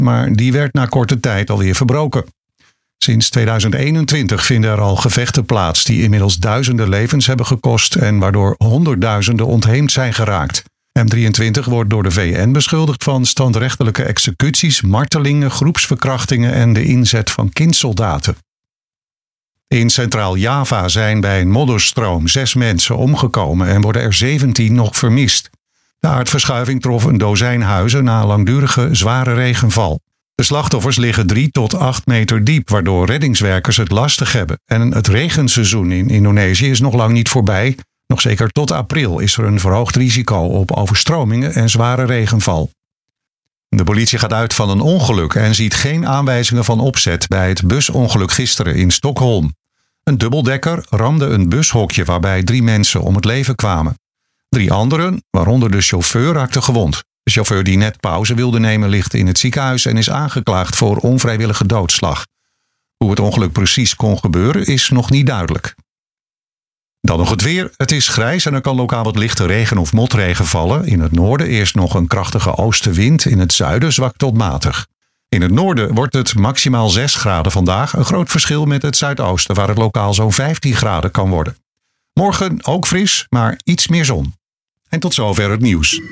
maar die werd na korte tijd alweer verbroken. Sinds 2021 vinden er al gevechten plaats die inmiddels duizenden levens hebben gekost en waardoor honderdduizenden ontheemd zijn geraakt. M23 wordt door de VN beschuldigd van standrechtelijke executies, martelingen, groepsverkrachtingen en de inzet van kindsoldaten. In Centraal-Java zijn bij een modderstroom 6 mensen omgekomen en worden er 17 nog vermist. De aardverschuiving trof een dozijn huizen na langdurige zware regenval. De slachtoffers liggen 3 tot 8 meter diep, waardoor reddingswerkers het lastig hebben. En het regenseizoen in Indonesië is nog lang niet voorbij. Nog zeker tot april is er een verhoogd risico op overstromingen en zware regenval. De politie gaat uit van een ongeluk en ziet geen aanwijzingen van opzet bij het busongeluk gisteren in Stockholm. Een dubbeldekker ramde een bushokje waarbij 3 mensen om het leven kwamen. 3 anderen, waaronder de chauffeur, raakten gewond. De chauffeur die net pauze wilde nemen ligt in het ziekenhuis en is aangeklaagd voor onvrijwillige doodslag. Hoe het ongeluk precies kon gebeuren is nog niet duidelijk. Dan nog het weer. Het is grijs en er kan lokaal wat lichte regen of motregen vallen. In het noorden eerst nog een krachtige oostenwind, in het zuiden zwak tot matig. In het noorden wordt het maximaal 6 graden vandaag. Een groot verschil met het zuidoosten, waar het lokaal zo'n 15 graden kan worden. Morgen ook fris, maar iets meer zon. En tot zover het nieuws.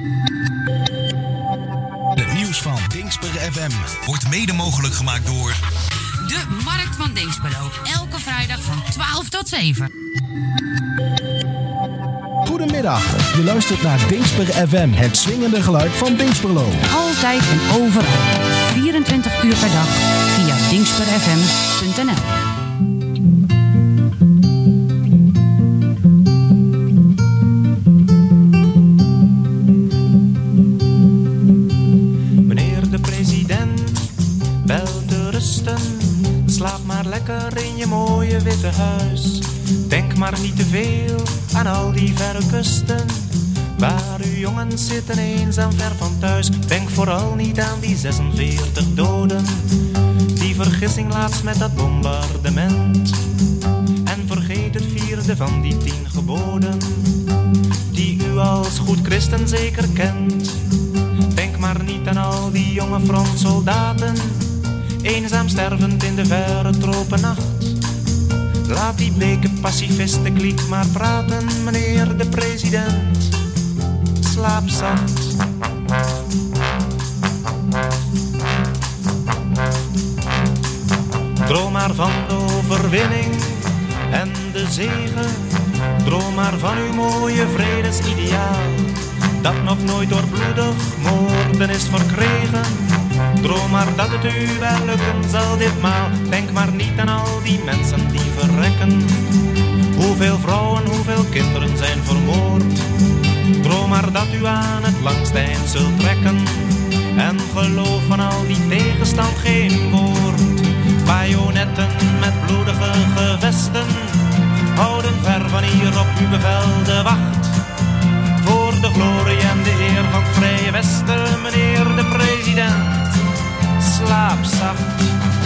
Het nieuws van Dingsper FM wordt mede mogelijk gemaakt door de Markt van Dinxperlo. Elke vrijdag van 12 tot 7. Goedemiddag, je luistert naar Dingsper FM, het swingende geluid van Dinxperlo. Altijd en overal. 24 uur per dag via dingsperfm.nl. Slaap maar lekker in je mooie witte huis. Denk maar niet te veel aan al die verre kusten, waar uw jongens zitten eenzaam ver van thuis. Denk vooral niet aan die 46 doden, die vergissing laatst met dat bombardement. En vergeet het 4e van die 10 geboden, die u als goed christen zeker kent. Denk maar niet aan al die jonge frontsoldaten, eenzaam stervend in de verre tropennacht. Laat die bleke pacifistenkliek maar praten, meneer de president. Slaap zacht. Droom maar van de overwinning en de zege. Droom maar van uw mooie vredesideaal, dat nog nooit door bloedig moorden is verkregen. Droom maar dat het u wel lukken zal ditmaal. Denk maar niet aan al die mensen die verrekken. Hoeveel vrouwen, hoeveel kinderen zijn vermoord. Droom maar dat u aan het langste eind zult trekken. En geloof van al die tegenstand geen woord. Bajonetten met bloedige gevesten houden ver van hier op uw bevel de wacht. Voor de glorie en de eer van het Vrije Westen, meneer de president. Slaap zacht.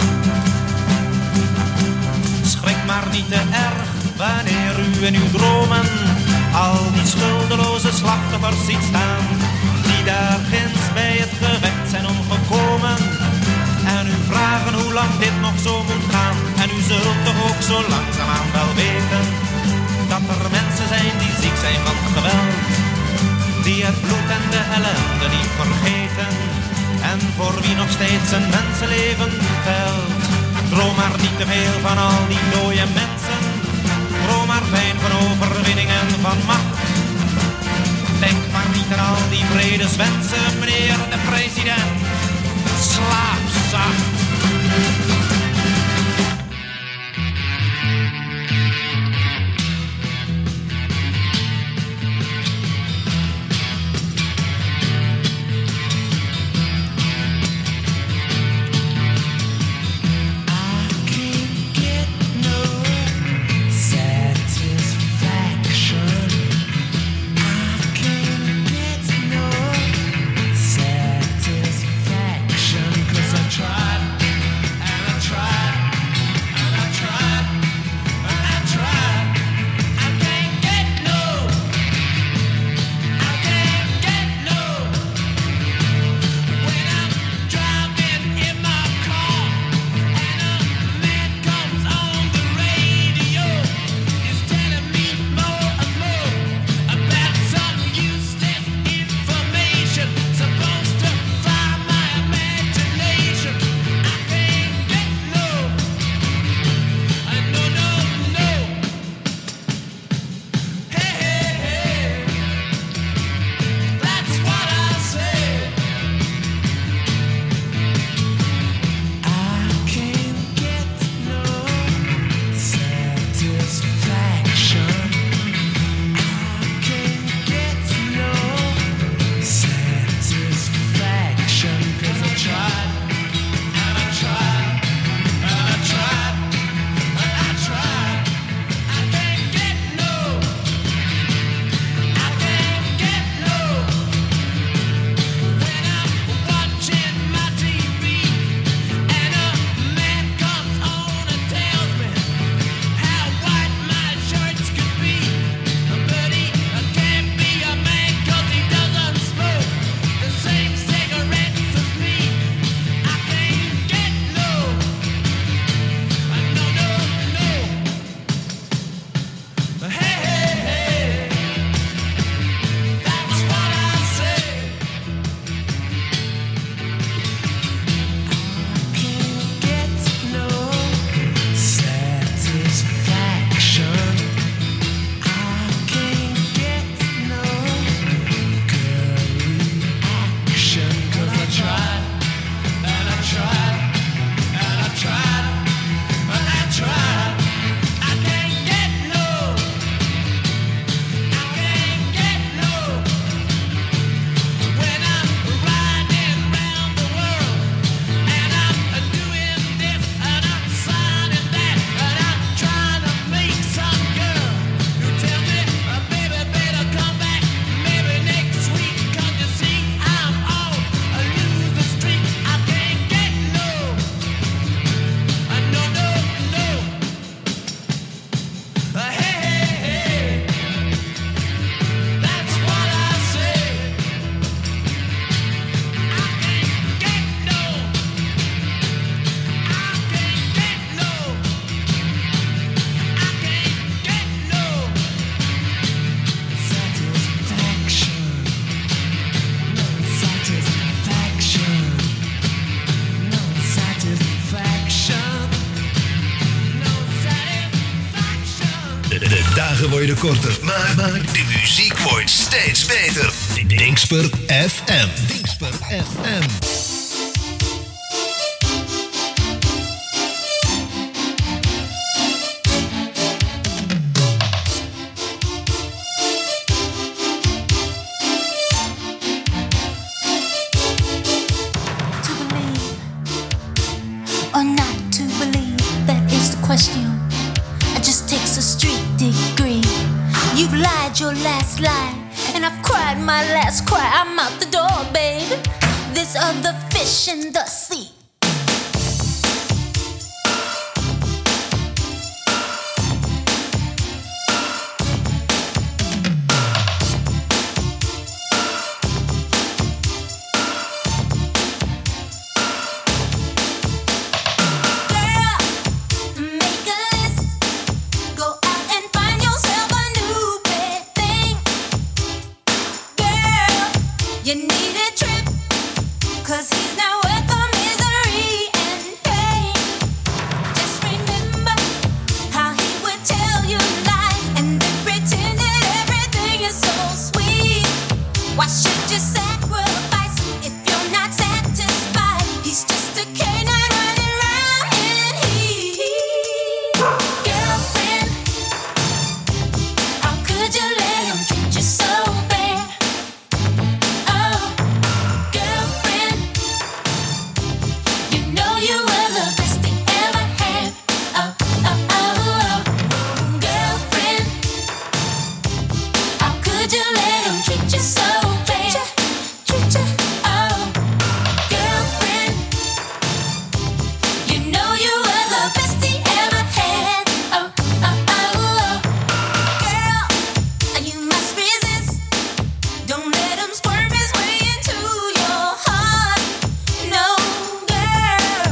Schrik maar niet te erg wanneer u in uw dromen al die schuldeloze slachtoffers ziet staan, die daar ginds bij het gevecht zijn omgekomen. En u vragen hoe lang dit nog zo moet gaan. En u zult toch ook zo langzaamaan wel weten dat er mensen zijn die ziek zijn van geweld, die het bloed en de ellende niet vergeten, en voor wie nog steeds een mensenleven telt. Droom maar niet te veel van al die dode mensen. Droom maar fijn van overwinning en van macht. Denk maar niet aan al die vredeswensen, meneer de president. Slaap zacht. Satisfaction. woorden worden korter, maar de muziek wordt steeds beter. Dingsper FM. Dingsper FM. Or not to believe, that is the question. It just takes a street degree. You've lied your last lie, and I've cried my last cry. I'm out the door, babe. There's other fish in the sea. You need a trip, 'cause he's not worth the misery and pain. Just remember how he would tell you lies and then pretend that everything is so sweet. Why should you sacrifice if you're not satisfied? He's just a canine running around in heat. Girlfriend, how could you let him treat you so bad? Don't let him squirm his way into your heart. No, girl.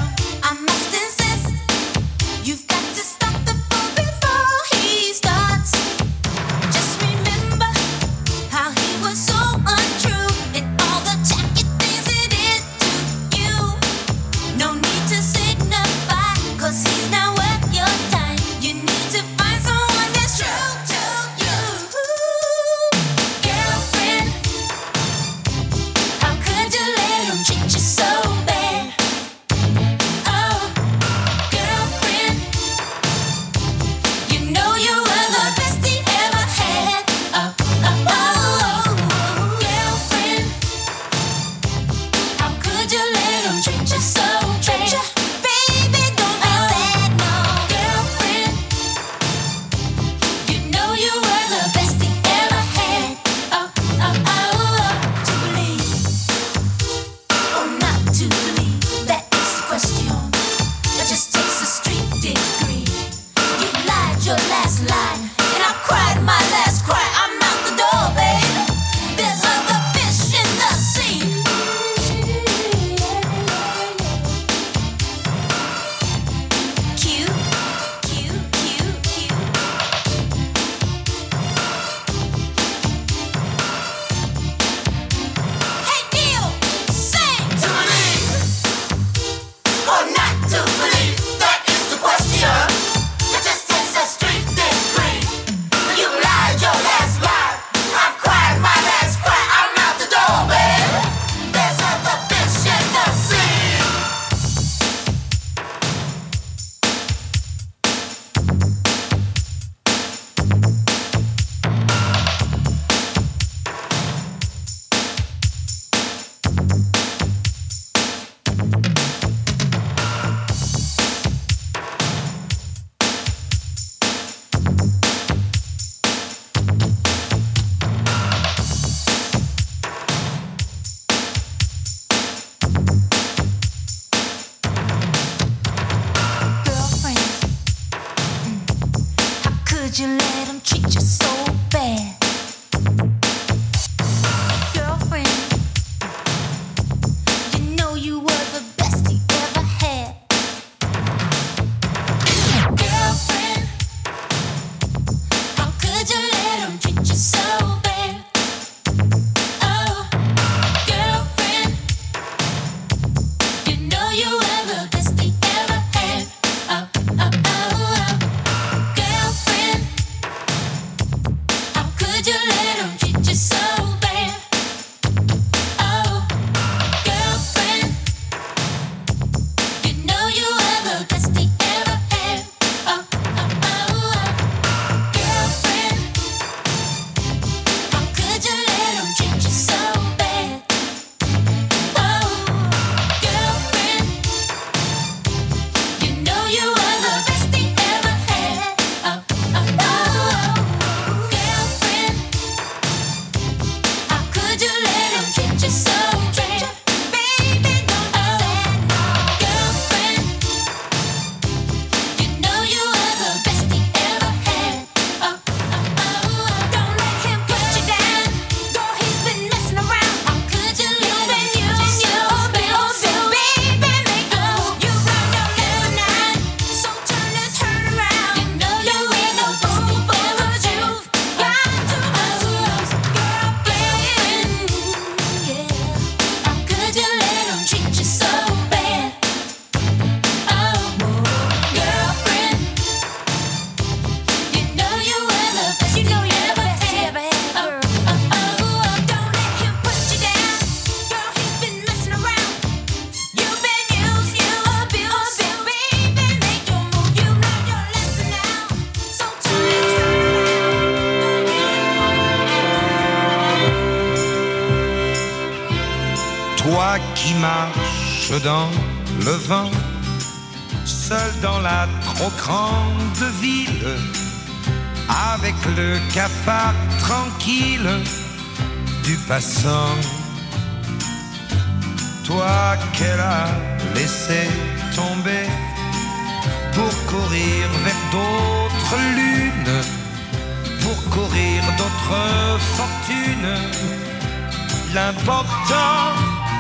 marche dans le vent, seul dans la trop grande ville, avec le cafard tranquille du passant. Toi qu'elle a laissé tomber pour courir vers d'autres lunes, pour courir d'autres fortunes. L'important,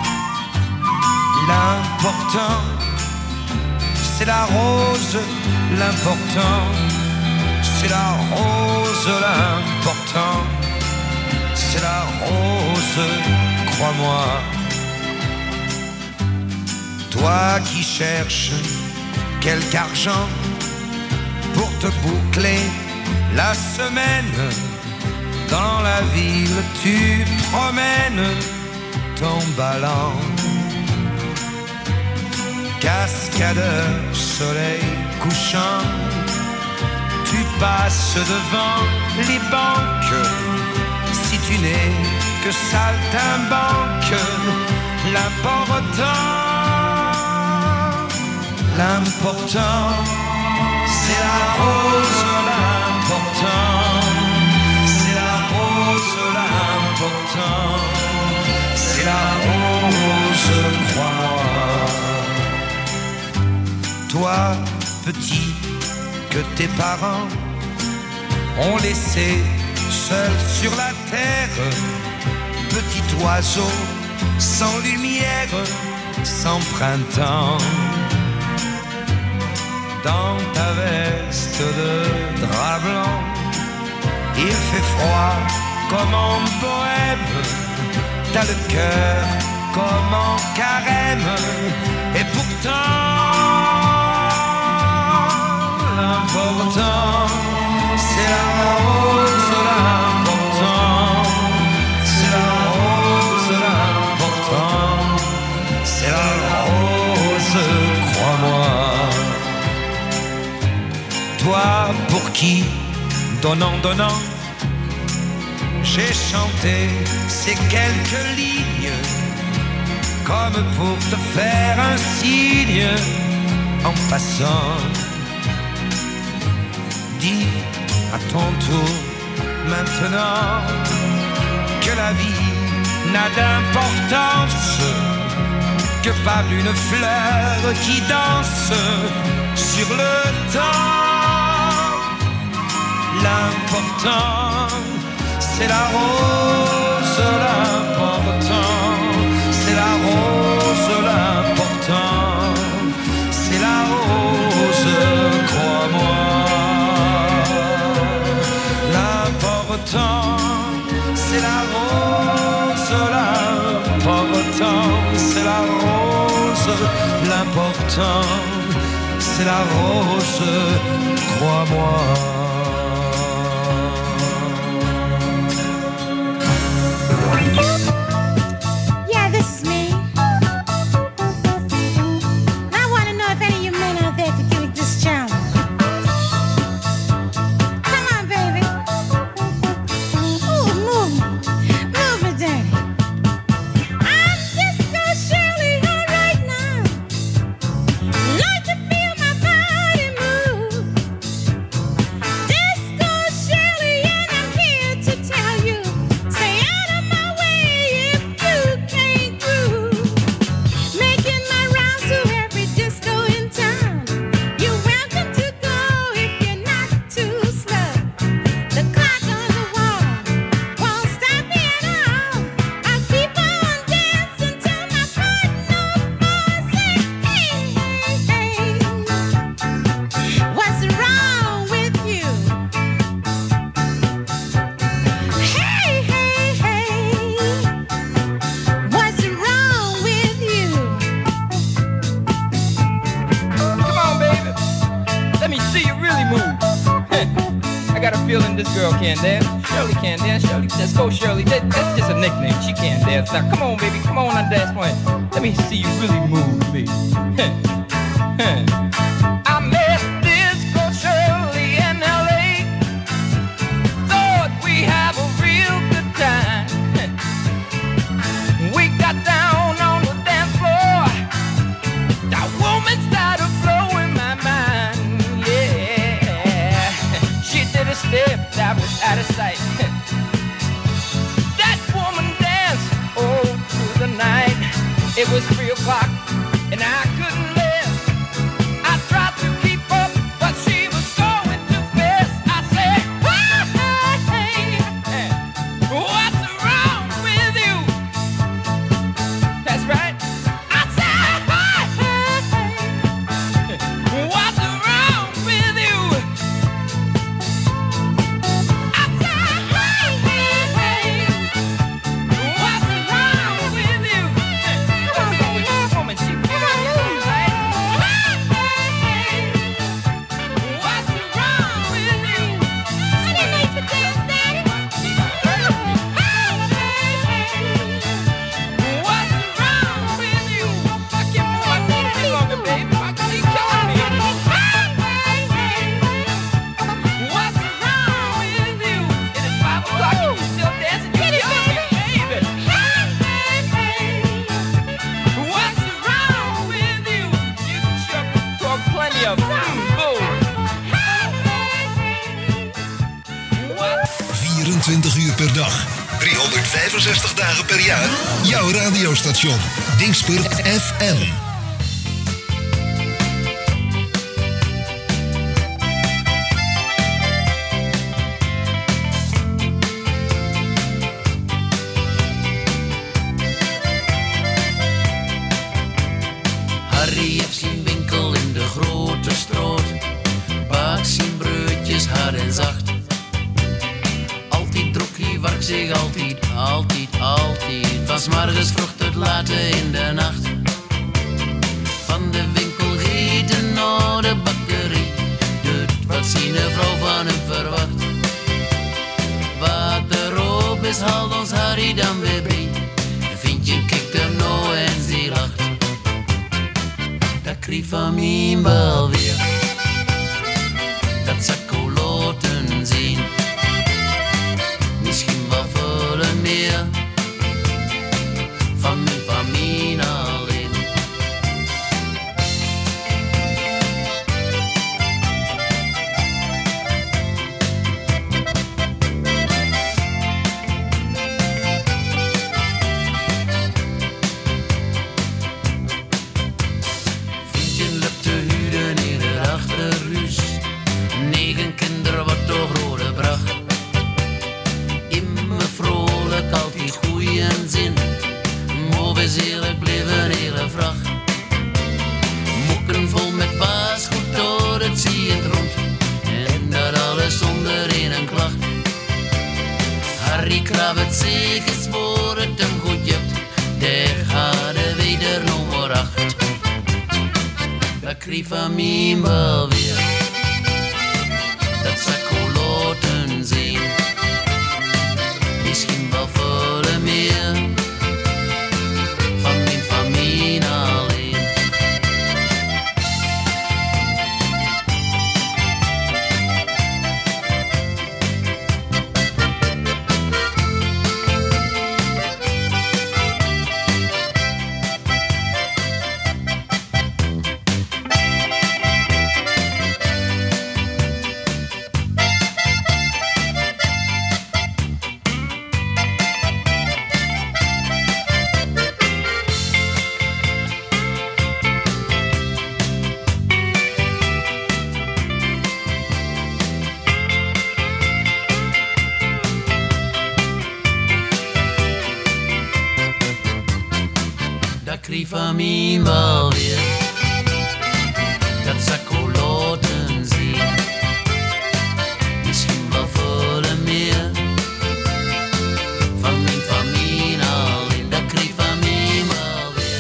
c'est la rose. L'important, c'est la rose. L'important, c'est la rose, crois-moi. Toi qui cherches quelque argent pour te boucler la semaine, dans la ville tu promènes ton ballon. Cascadeur, soleil couchant, tu passes devant les banques. Si tu n'es que saltimbanque, l'important, c'est la rose. L'important, c'est la rose. L'important, c'est la rose, crois-moi. Toi, petit, que tes parents ont laissé seul sur la terre, petit oiseau sans lumière, sans printemps. Dans ta veste de drap blanc, il fait froid comme en bohème, t'as le cœur comme en carême, et pourtant l'important, c'est la rose. L'important, c'est la rose. L'important, c'est la rose, crois-moi. Toi pour qui, donnant, j'ai chanté ces quelques lignes, comme pour te faire un signe en passant. Dis à ton tour maintenant que la vie n'a d'importance que par une fleur qui danse sur le temps. L'important, c'est la rose. L'important, c'est la rose. L'important, c'est la rose, crois-moi. L'important, c'est la rose. L'important, c'est la rose. L'important, c'est la rose, crois-moi. Yeah, this is me. I want to know if any of you men out there could give this challenge. Come on, baby. Ooh, move me, daddy. I'm Disco Shirley all right now. Like to feel my body move. Disco Shirley, and I'm here to tell you, stay out of my way if you can't groove. Making my rounds to every disco in town. You're welcome to go if you're not too slow. The clock on the wall won't stop me at all. I'll keep on dancing till my partner falls. Say, hey, hey, hey, what's wrong with you? Hey, hey, hey, what's wrong with you? Come on, baby. Let me see you really move. I got a feeling this girl can't dance. Shirley can't dance. Shirley, let's go, Shirley. That's just a nickname. She can't dance. Now, come on, baby. Come on and dance for me. Let me see you really move, please. I met Disco Shirley in L.A. Thought we have a real good time. We got down on the dance floor. 24 uur per dag. 365 dagen per jaar. Jouw radiostation. Dingsper FM. Harry heeft zijn winkel in de grote stroot. Baakt zijn broodjes hard en zacht. Altijd druk hij werkt zich altijd. Van 's morgens vroeg tot later in de nacht. Van de winkel gieten naar de bakkerie. Doet wat zijn vrouw van hem verwacht. Wat de roop is, haalt ons Harry dan weer bij. Vind je kikt hem nou en ze lacht. Dat kriegt van mij wel weer. Dat zakoloten zien. Misschien wel veel meer. Van mijn familie alleen. Vriendje loopt te huren in het achterhuis. 9 kinderen wat toch rode bracht. Immer vrolijk, altijd goeie en zin. Maar is eerlijk blijven hele vracht. Mokken vol met paasgoed door het ziend rond. En dat alles zonder een klacht. Harry krabbelt zeker voor het hem goed jept. Daar gaat de weder nummer 8. Dat kriegt van mij wel weer. Dat zakoloten zien. Misschien wel veel meer. Van mijn familie alleen. Dat kriegt van mij wel weer. Dat zakoloten zien. Misschien wel veel meer. Van mijn familie alleen. Dat kriegt van mij wel weer.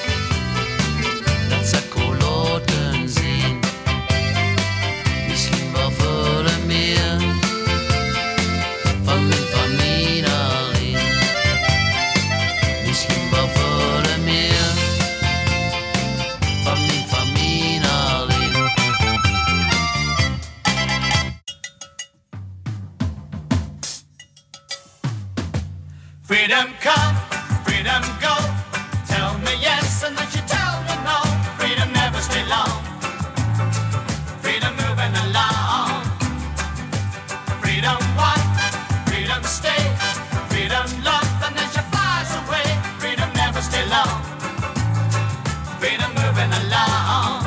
Dat zakoloten zien. Misschien wel veel meer. Van mijn familie alleen. Misschien wel veel meer. Van mijn familie alleen. Freedom come, freedom go. Tell me yes and then you tell me no. Freedom never stay long. Freedom moving along. Freedom one, freedom stay. Freedom love and then she flies away. Freedom never stay long. Freedom moving along.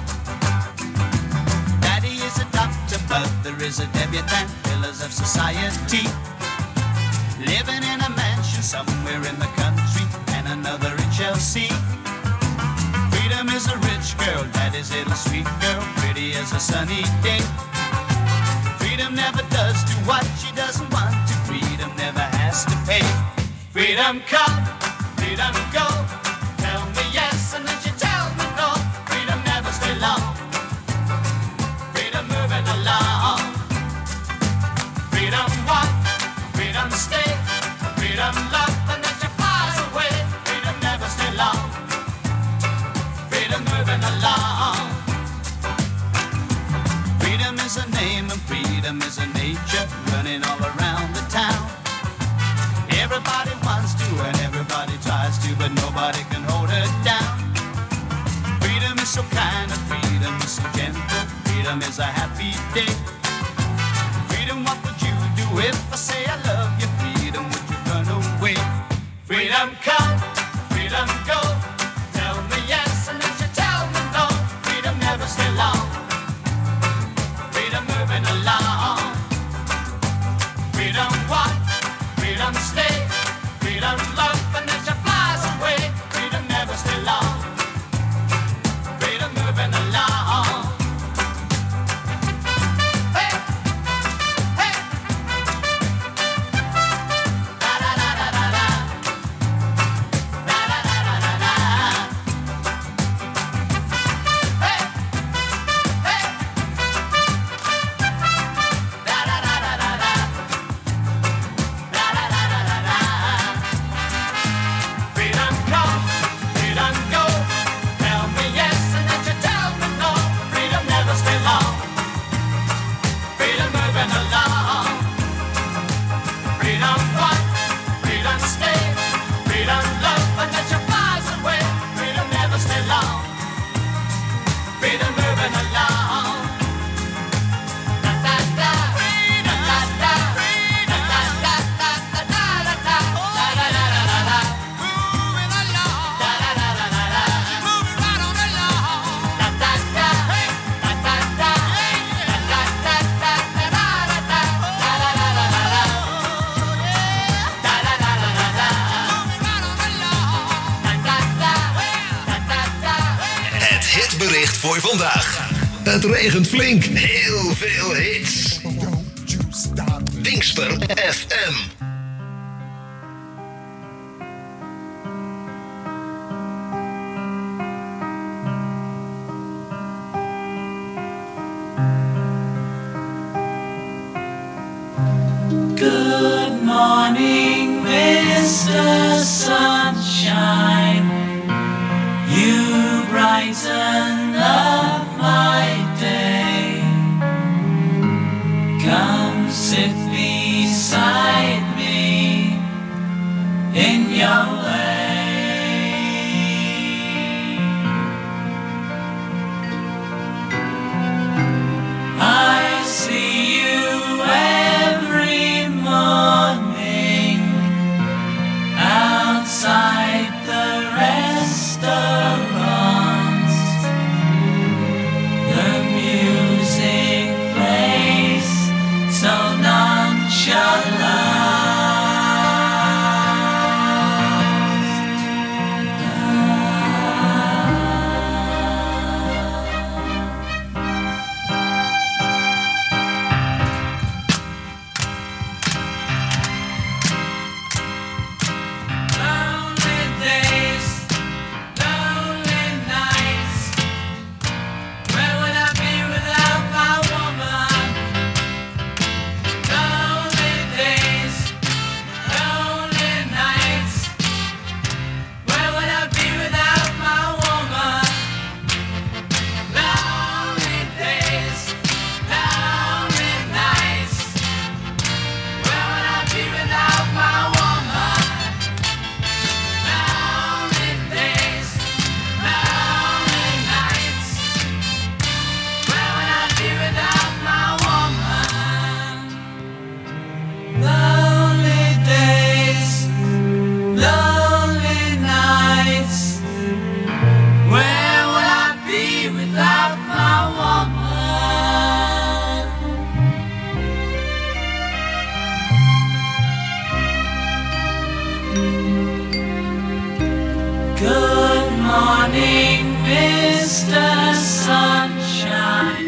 Daddy is a doctor, mother is a debutante. Pillars of society. Living in a mansion somewhere in the country, and another in Chelsea. Freedom is a rich girl, that is little sweet girl, pretty as a sunny day. Freedom never does do what she doesn't want to. Freedom never has to pay. Freedom come, freedom go. Tell me yes and then you tell me no. Freedom never stay long. Freedom moving along. Freedom one, freedom stay. Freedom love and then she flies away. Freedom never stay long. Freedom moving along. Freedom is a name and freedom is a nature running all around the town. Everybody wants to and everybody tries to, but nobody can hold her down. Freedom is so kind and freedom is so gentle. Freedom is a happy day. Freedom, what would you do if I say I love moving along. Da da da, da da da, da da da da da da da da, da da da da da. Moving along. Da da da da da da. Moving right on along. Da da da, da da da, da da da da da da da da, da da da da da da. Da da da da da da. Moving right on along. Da da da, da da da. Het hitbericht voor vandaag. Het regent flink. Heel veel hits. Dingsper FM. Good morning, Mr. Sunshine. You brighten up my day. Come sit beside me in your way. I see you every morning outside the restaurants. The music plays so nonchalant. Lonely days, lonely nights. Where would I be without my woman? Lonely days, lonely nights. Where would I be without my woman? Lonely days, lonely nights. Where would I be without my woman? Lonely days, lonely nights. Where would I be without my woman? Lonely days, lonely nights. Where would I be without my woman? Good morning, Mr. Sunshine.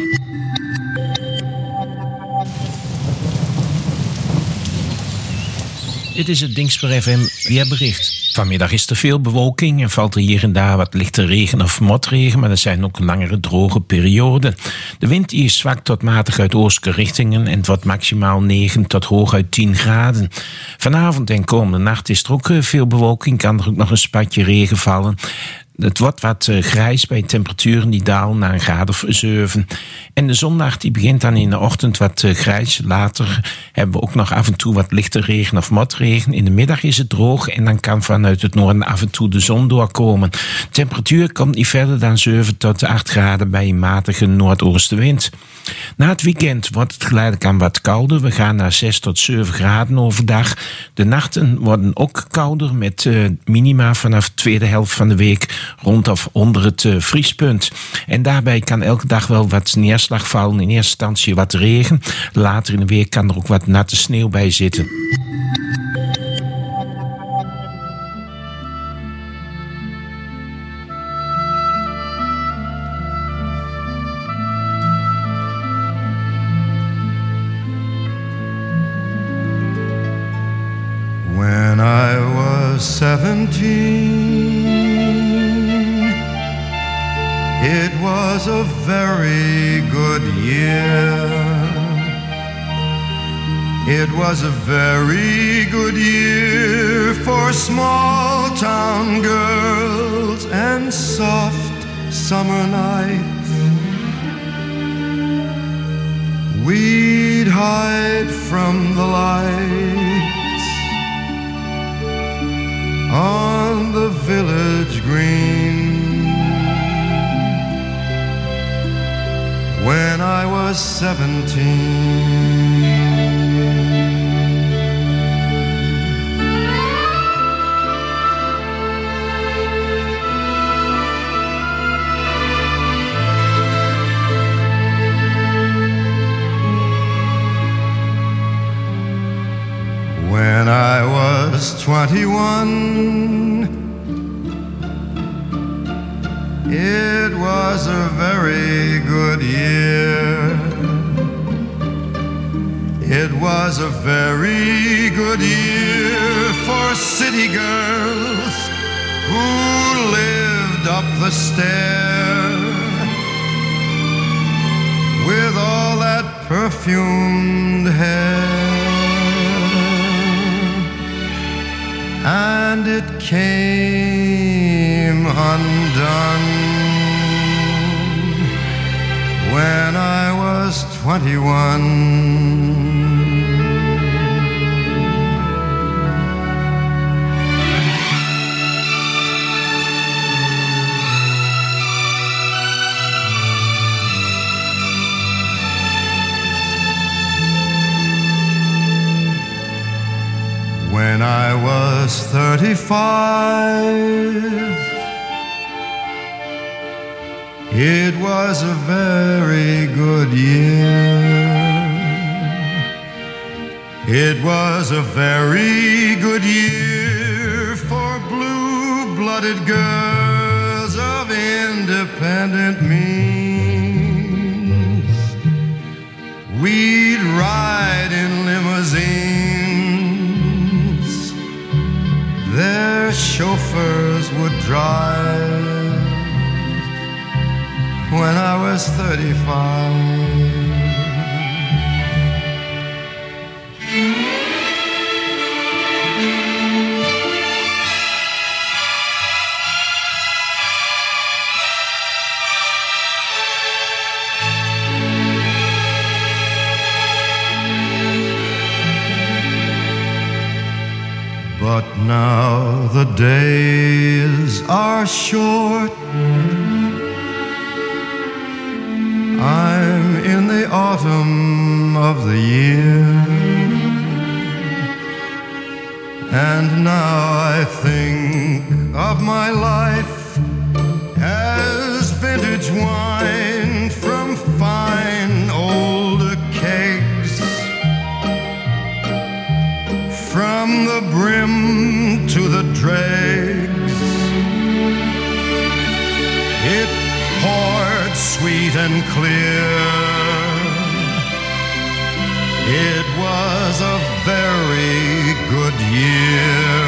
Dit is het Dingsper FM weerbericht. Vanmiddag is er veel bewolking en valt er hier en daar wat lichte regen of motregen, maar er zijn ook langere droge perioden. De wind die is zwak tot matig uit oostelijke richtingen en het wordt maximaal 9 tot hooguit 10 graden. Vanavond en komende nacht is er ook veel bewolking, kan er ook nog een spatje regen vallen. Het wordt wat grijs bij temperaturen die dalen naar een graad of 7. En de zondag die begint dan in de ochtend wat grijs. Later hebben we ook nog af en toe wat lichte regen of motregen. In de middag is het droog en dan kan vanuit het noorden af en toe de zon doorkomen. De temperatuur komt niet verder dan 7 tot 8 graden bij een matige noordoostenwind. Na het weekend wordt het geleidelijk aan wat kouder. We gaan naar 6 tot 7 graden overdag. De nachten worden ook kouder met minima vanaf de tweede helft van de week rond of onder het vriespunt. En daarbij kan elke dag wel wat neerslag vallen. In eerste instantie wat regen. Later in de week kan er ook wat natte sneeuw bij zitten. When I was 17, it was a very good year. It was a very good year for small town girls and soft summer nights. We'd hide from the lights on the village green was 17. When I was 21, it was a very good year. It was a very good year for city girls who lived up the stair with all that perfumed hair. And it came undone when I was 21. When I was 35, it was a very good year. It was a very good year for blue-blooded girls of independent means. We'd ride in limousines. Their chauffeurs would drive when I was 35. But now the days are short. I'm in the autumn of the year, and now I think of my life as vintage wine from fine old kegs. From the brim to the dregs, it poured sweet and clear. It was a very good year.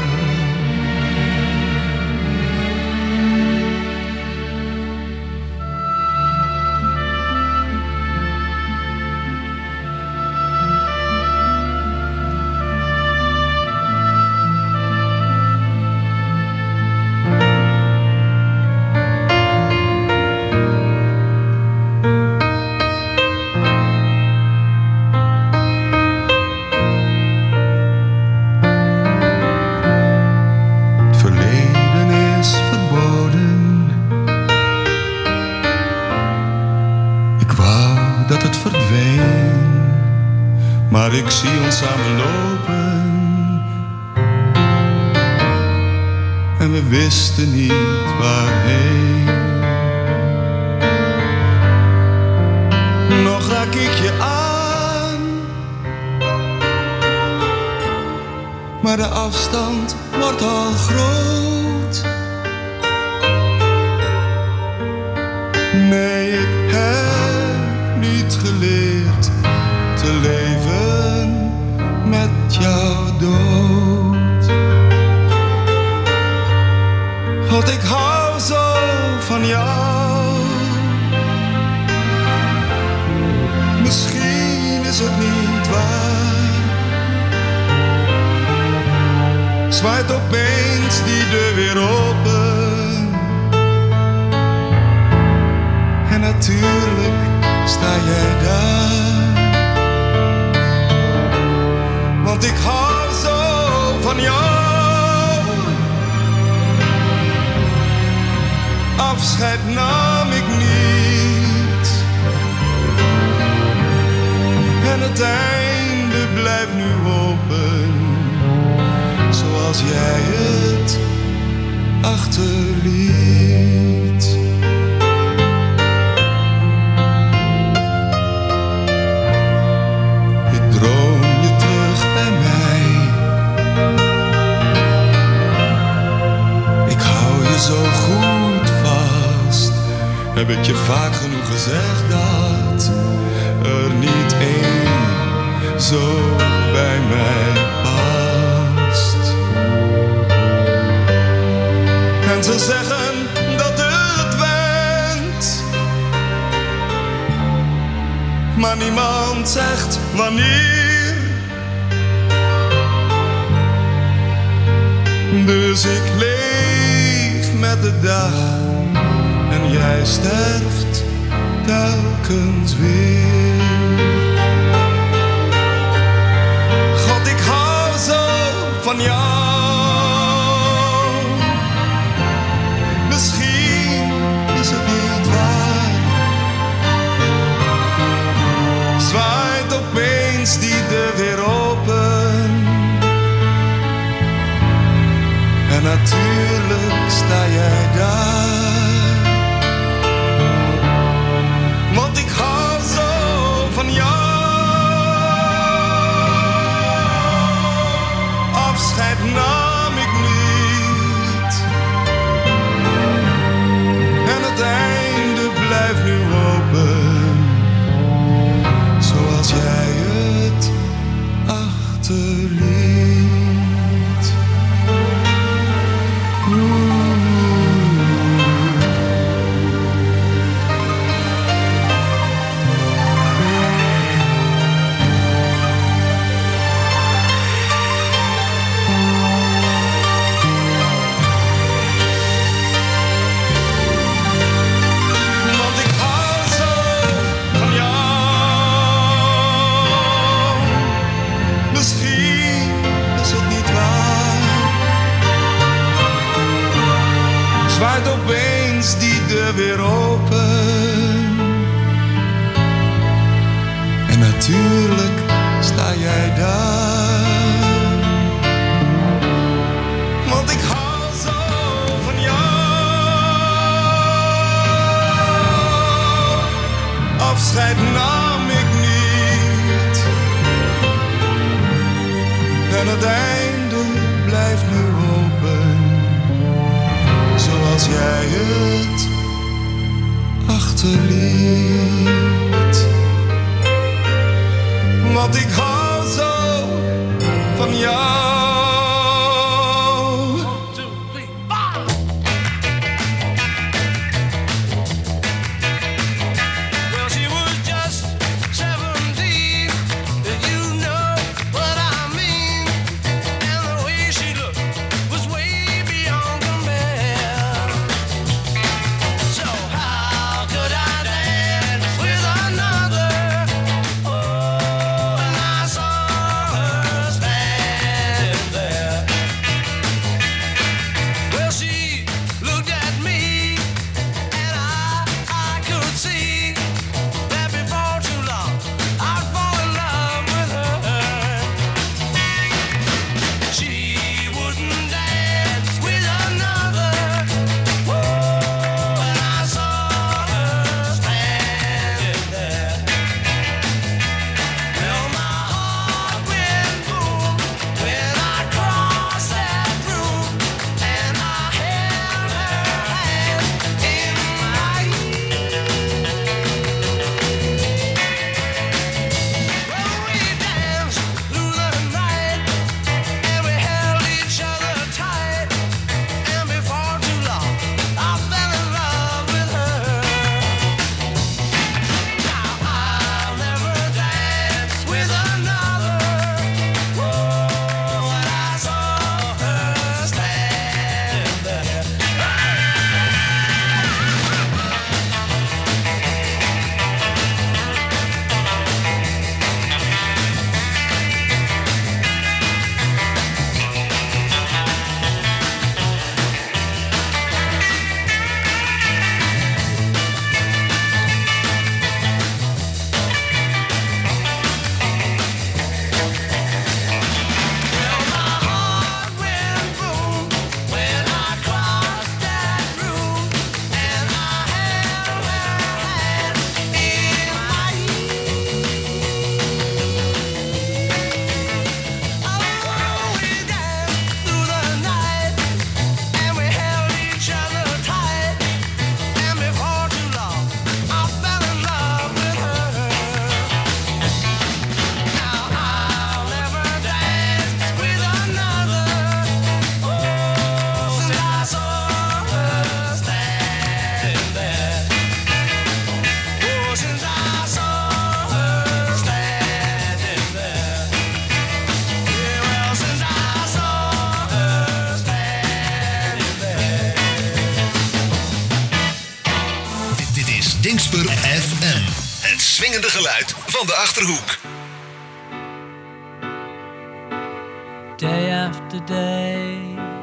Maar ik zie ons samen lopen en we wisten niet waarheen. Nog raak ik je aan, maar de afstand wordt al groot. Nee, ik heb niet geleerd te leven met jouw dood. Want ik hou zo van jou. Misschien is het niet waar. Zwaait opeens die deur weer open. En natuurlijk sta jij daar. Want ik hou zo van jou. Afscheid nam ik niet. heb ik je vaak genoeg gezegd dat er niet één zo bij mij past. En ze zeggen dat het went, maar niemand zegt wanneer. Dus ik leef met de dag en jij sterft telkens weer. God, ik hou zo van jou. Misschien is het niet waar. Zwaait opeens die deur weer open. En natuurlijk sta jij daar. Want ik hou zo van jou. Afscheid nam ik niet. En het einde blijft nu open. Zoals jij het achterliet. Zwaait opeens die deur weer open. En natuurlijk sta jij daar. Want ik hou zo van jou. Afscheid nam ik niet. En het einde blijft nu open. Zoals jij het achterliet. Want ik hou zo van jou. FM. Het swingende geluid van de Achterhoek. Day after day,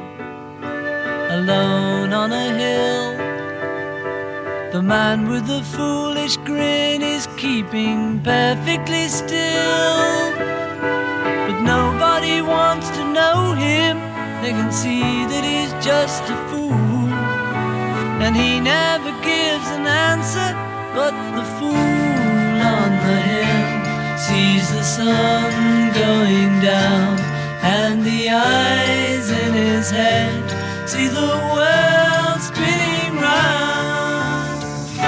alone on a hill, the man with the foolish grin is keeping perfectly still. But nobody wants to know him, they can see that he's just a fool. And he never gives an answer, but the fool on the hill sees the sun going down, and the eyes in his head see the world spinning round.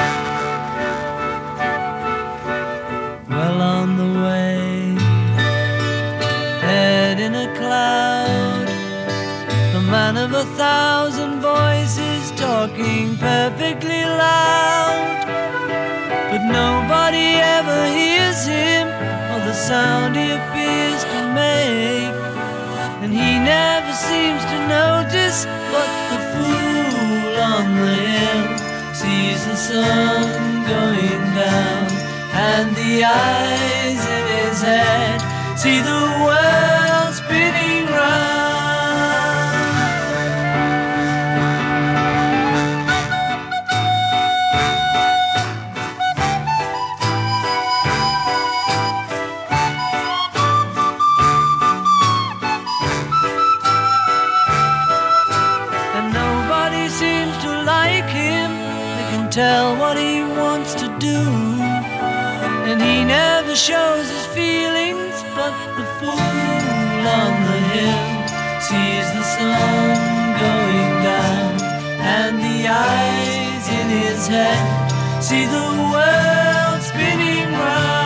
Well on the way, head in a cloud, the man of 1,000 voices talking perfectly loud. But nobody ever hears him, or the sound he appears to make. And he never seems to notice, but the fool on the hill sees the sun going down, and the eyes in his head see the world spinning round. Tell what he wants to do, and he never shows his feelings, but the fool on the hill sees the sun going down, and the eyes in his head see the world spinning round.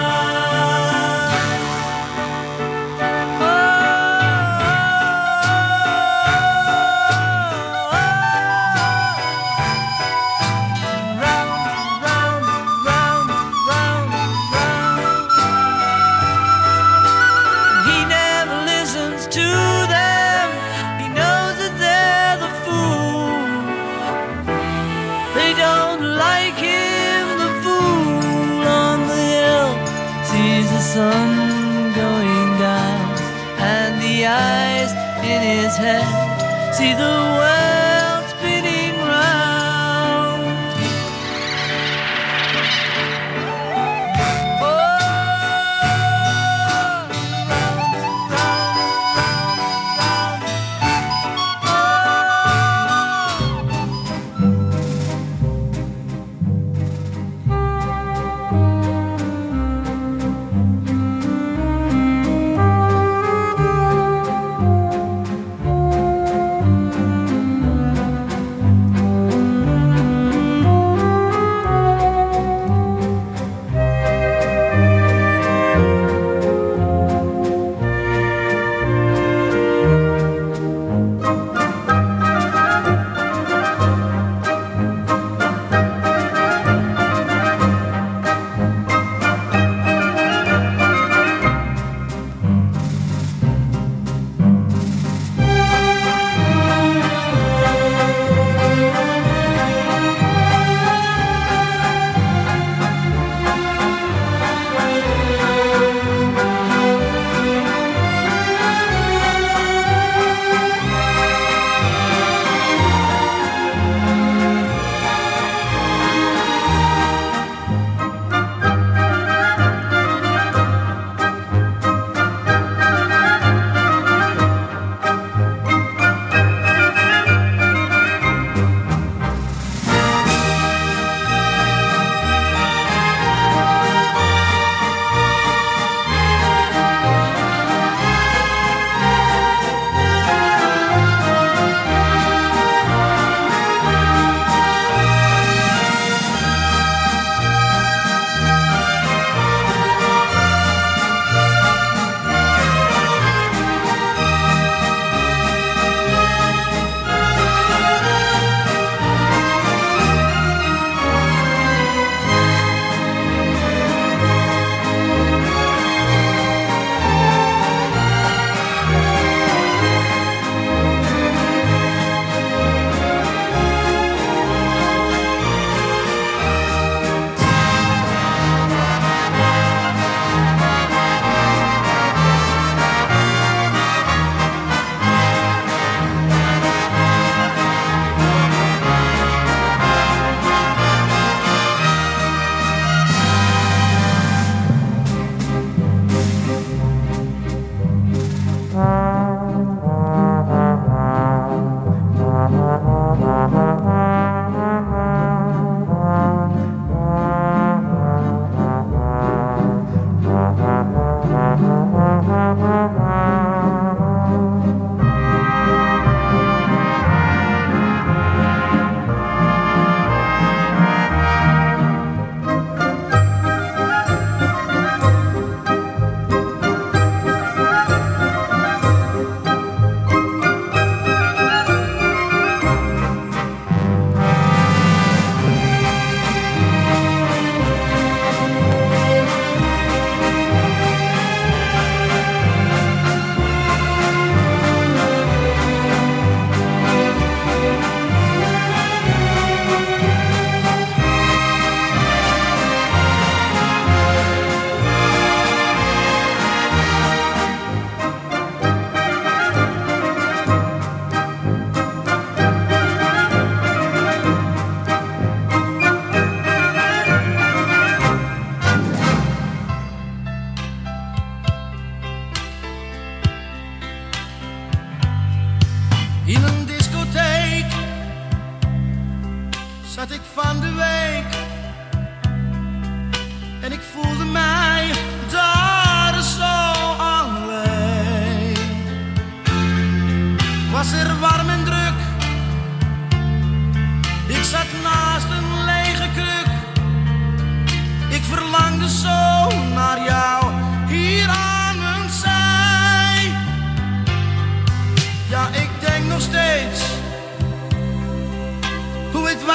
Sun going down, and the eyes in his head see the world spinning round.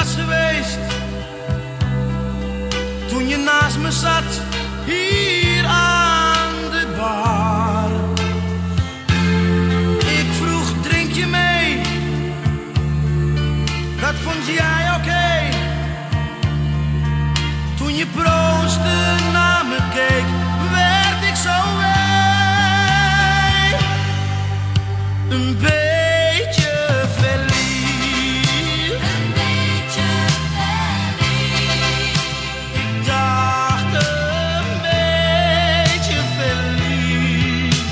was geweest toen je naast me zat hier aan de bar. Ik vroeg, drink je mee? Dat vond jij oké. Toen je proostte naar me keek, werd ik zo wee. Een beetje verliefd. Een beetje verliefd. Ik dacht een beetje verliefd.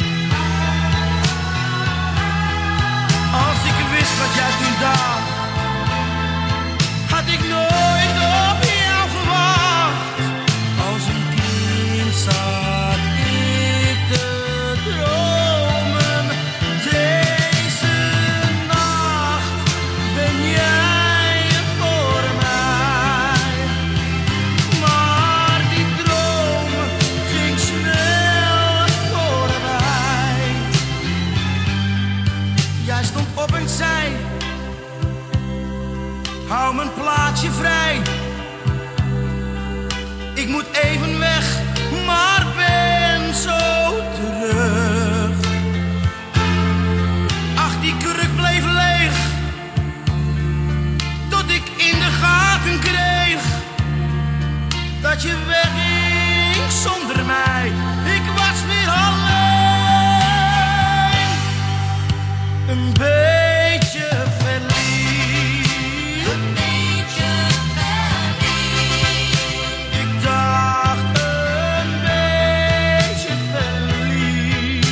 Als ik wist wat jij toen dacht, had ik nooit op jou gewacht. Als een kind zat ik te dromen. Deze nacht ben jij voor mij. Maar die droom ging snel voorbij. Jij stond op en zei: hou mijn plaatsje vrij. Ik moet even weg, maar ben zo terug. Ach, die kruk bleef leeg, tot ik in de gaten kreeg dat je wegging zonder mij. Ik was weer alleen. Een beetje verliefd. Een beetje verliefd. Ik dacht een beetje verliefd.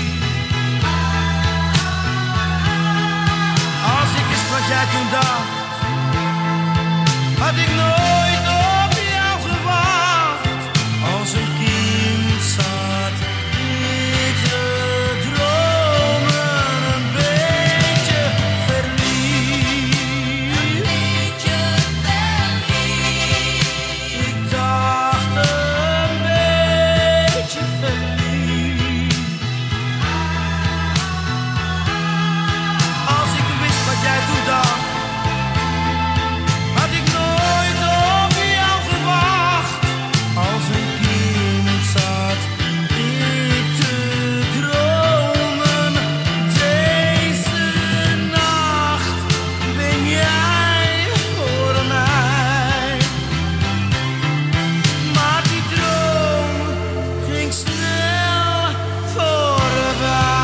Als ik eens wat jij toen dacht, had ik nooit op jou gewacht. Als een kind zat ik te dromen. Een beetje verliefd. Een beetje verliefd. Ik dacht een beetje verliefd. Als ik wist wat jij toen dacht, had ik nooit op jou gewacht. Als een kind zat ik te dromen. Deze nacht ben jij voor mij. Maar die droom ging snel voorbij.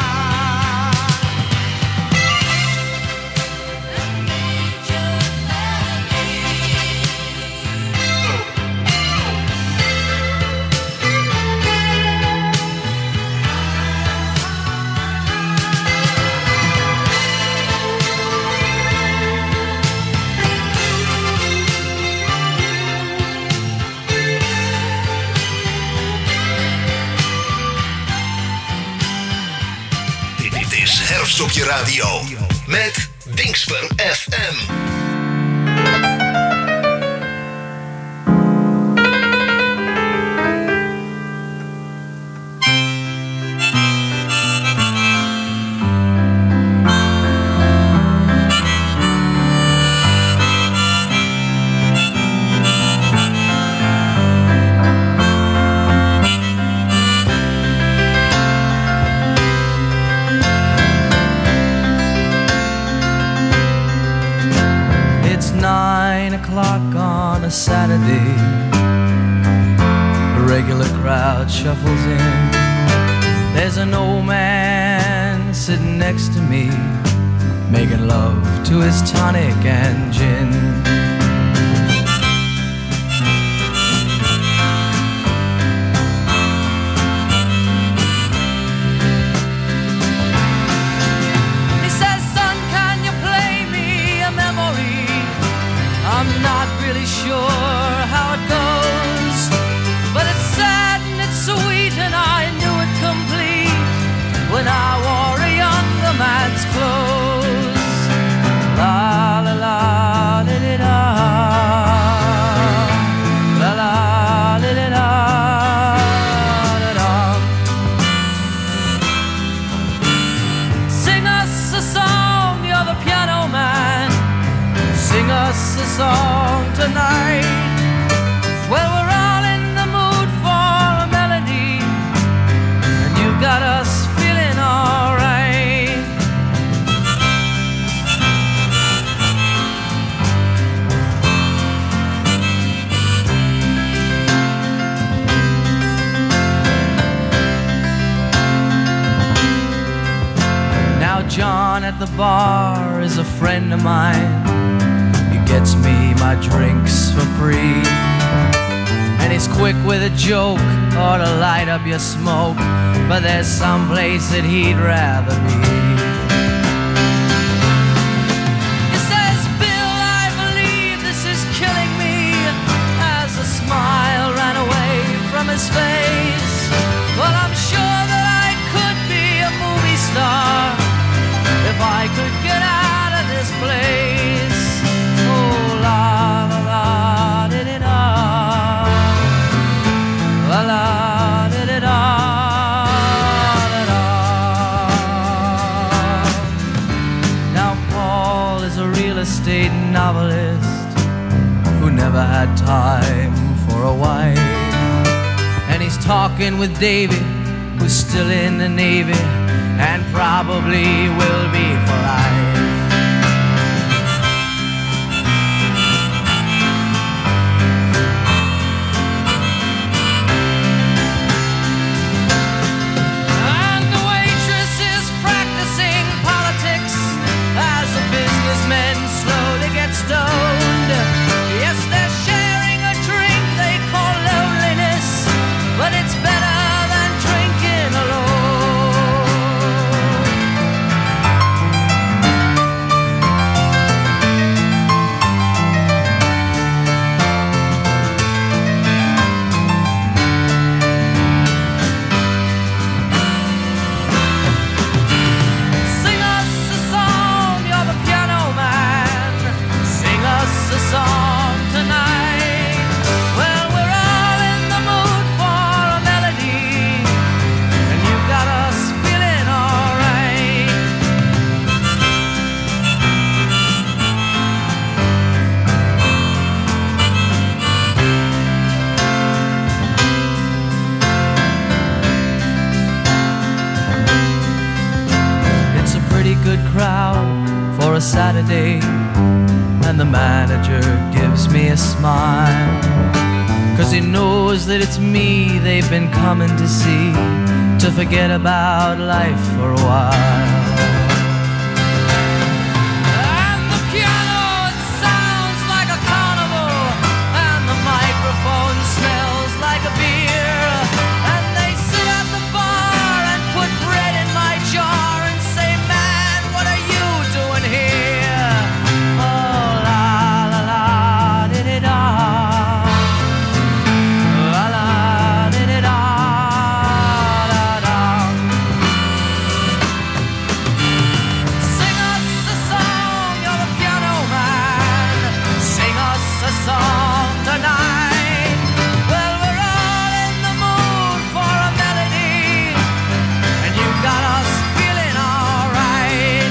Dit is Herfst op je radio met Dingsper FM. It's 9 o'clock on a Saturday. A regular crowd shuffles in. There's an old man sitting next to me, making love to his tonic and gin. He says, son, can you play me a memory? I'm not really sure how it goes, but it's sad and it's sweet, and I knew it complete when I wore a younger man's clothes. La la la, da da da. John at the bar is a friend of mine. He gets me my drinks for free. And he's quick with a joke or to light up your smoke. But there's some place that he'd rather be. He says, Bill, I believe this is killing me. As a smile ran away from his face. Well, I'm sure that I could be a movie star if I could get out of this place. Oh, la la la, did it all. La la, did it all, it all. Now Paul is a real estate novelist who never had time for a wife. And he's talking with David, who's still in the Navy and probably will be for life. And the waitress is practicing politics as the businessmen slowly get stoned. Yes, they're sharing a drink they call loneliness, but it's better than drinking alone. Sing us a song, you're the piano man. Sing us a song tonight. Well, we're all in the mood for a melody, and you've got us feeling alright. It's a pretty good crowd for a Saturday, and the manager gives me a smile, 'cause he knows that it's me they've been coming to see, to forget about life for a while. And the piano, it sounds like a carnival, and the microphone smells like a beer. And they sit at the bar and put bread in my jar and say, man, what are you doing here? Oh, la la la, did it all. La la, did it all, da da. Sing us a song, you're the piano man. Sing us a song tonight. Well, we're all in the mood for a melody, and you've got us feeling alright.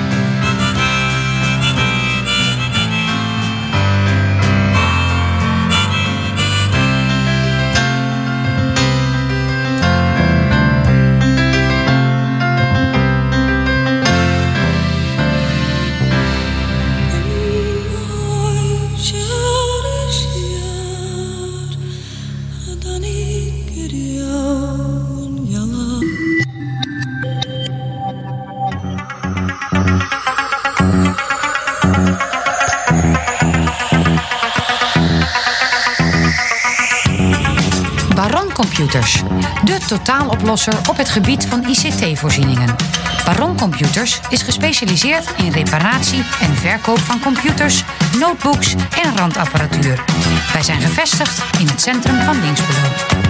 Baron Computers, de totaaloplosser op het gebied van ICT-voorzieningen. Baron Computers is gespecialiseerd in reparatie en verkoop van computers, notebooks en randapparatuur. Wij zijn gevestigd in het centrum van Dinxperlo.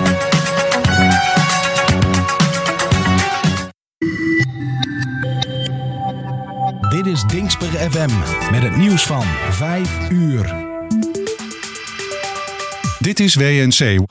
Dit is Dinxper FM met het nieuws van 5 uur. Dit is WNC.